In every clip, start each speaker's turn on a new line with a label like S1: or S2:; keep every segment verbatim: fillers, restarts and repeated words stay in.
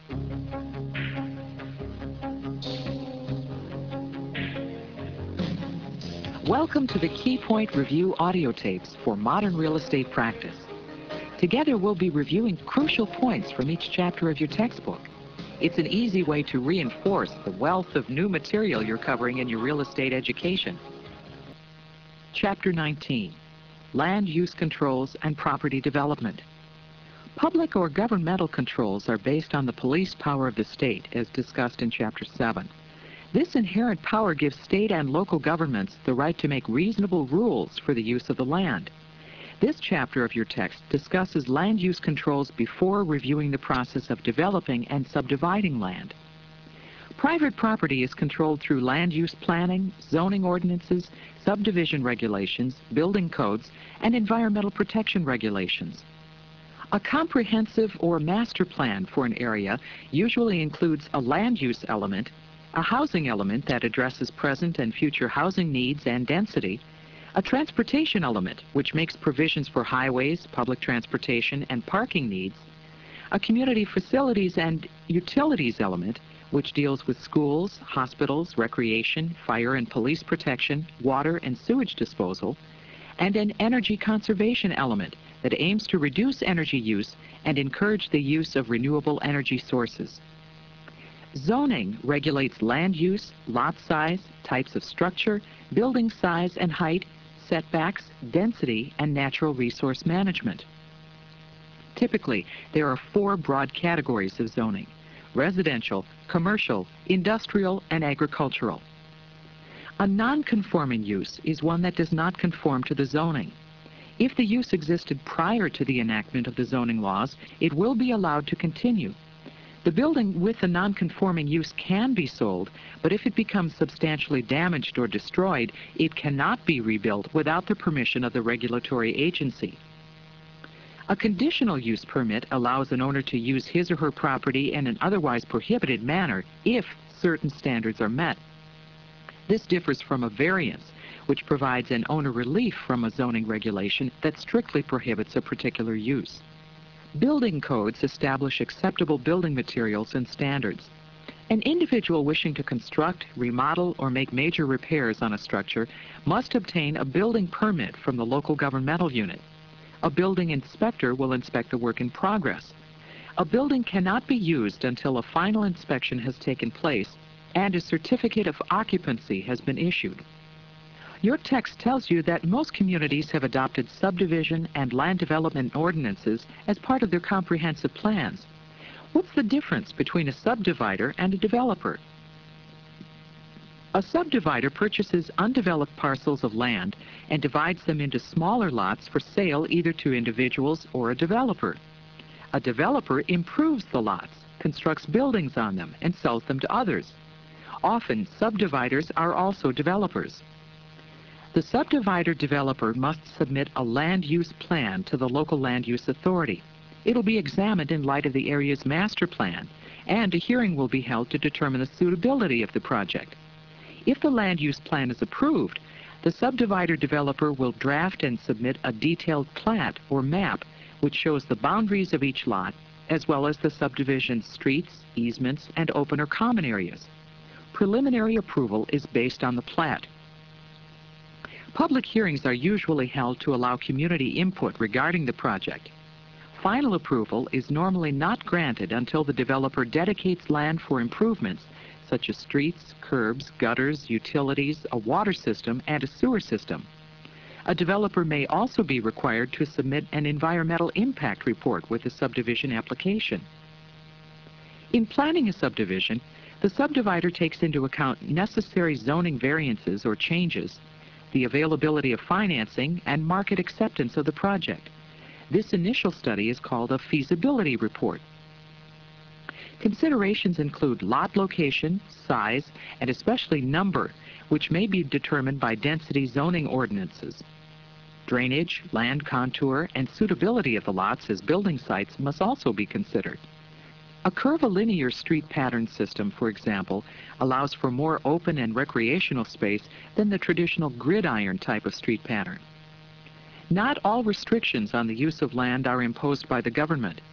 S1: Welcome to the Key Point Review audio tapes for modern real estate practice. Together we'll be reviewing crucial points from each chapter of your textbook. It's an easy way to reinforce the wealth of new material you're covering in your real estate education. Chapter nineteen, Land Use Controls and Property Development. Public or governmental controls are based on the police power of the state, as discussed in Chapter seven. This inherent power gives state and local governments the right to make reasonable rules for the use of the land. This chapter of your text discusses land use controls before reviewing the process of developing and subdividing land. Private property is controlled through land use planning, zoning ordinances, subdivision regulations, building codes, and environmental protection regulations. A comprehensive or master plan for an area usually includes a land use element, a housing element that addresses present and future housing needs and density, a transportation element which makes provisions for highways, public transportation, and parking needs, a community facilities and utilities element which deals with schools, hospitals, recreation, fire and police protection, water and sewage disposal, and an energy conservation element that aims to reduce energy use and encourage the use of renewable energy sources. Zoning regulates land use, lot size, types of structure, building size and height, setbacks, density, and natural resource management. Typically, there are four broad categories of zoning: residential, commercial, industrial, and agricultural. A non-conforming use is one that does not conform to the zoning. If the use existed prior to the enactment of the zoning laws, it will be allowed to continue. The building with a non-conforming use can be sold, but if it becomes substantially damaged or destroyed, it cannot be rebuilt without the permission of the regulatory agency. A conditional use permit allows an owner to use his or her property in an otherwise prohibited manner if certain standards are met. This differs from a variance, which provides an owner relief from a zoning regulation that strictly prohibits a particular use. Building codes establish acceptable building materials and standards. An individual wishing to construct, remodel, or make major repairs on a structure must obtain a building permit from the local governmental unit. A building inspector will inspect the work in progress. A building cannot be used until a final inspection has taken place and a certificate of occupancy has been issued. Your text tells you that most communities have adopted subdivision and land development ordinances as part of their comprehensive plans. What's the difference between a subdivider and a developer? A subdivider purchases undeveloped parcels of land and divides them into smaller lots for sale either to individuals or a developer. A developer improves the lots, constructs buildings on them, and sells them to others. Often, subdividers are also developers. The subdivider developer must submit a land use plan to the local land use authority. It'll be examined in light of the area's master plan, and a hearing will be held to determine the suitability of the project. If the land use plan is approved, the subdivider developer will draft and submit a detailed plat or map which shows the boundaries of each lot, as well as the subdivision's streets, easements, and open or common areas. Preliminary approval is based on the plat. Public hearings are usually held to allow community input regarding the project. Final approval is normally not granted until the developer dedicates land for improvements such as streets, curbs, gutters, utilities, a water system, and a sewer system. A developer may also be required to submit an environmental impact report with the subdivision application. In planning a subdivision, the subdivider takes into account necessary zoning variances or changes, the availability of financing, and market acceptance of the project. This initial study is called a feasibility report. Considerations include lot location, size, and especially number, which may be determined by density zoning ordinances. Drainage, land contour, and suitability of the lots as building sites must also be considered. A curvilinear street pattern system, for example, allows for more open and recreational space than the traditional gridiron type of street pattern. Not all restrictions on the use of land are imposed by the government.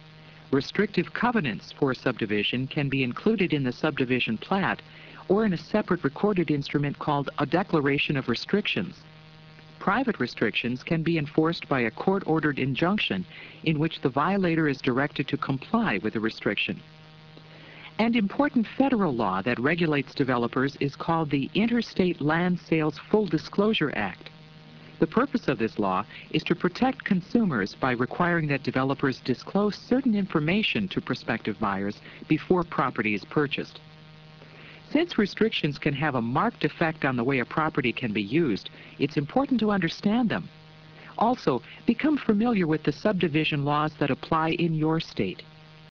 S1: Restrictive covenants for a subdivision can be included in the subdivision plat or in a separate recorded instrument called a declaration of restrictions. Private restrictions can be enforced by a court-ordered injunction in which the violator is directed to comply with the restriction. An important federal law that regulates developers is called the Interstate Land Sales Full Disclosure Act. The purpose of this law is to protect consumers by requiring that developers disclose certain information to prospective buyers before property is purchased. Since restrictions can have a marked effect on the way a property can be used, it's important to understand them. Also, become familiar with the subdivision laws that apply in your state.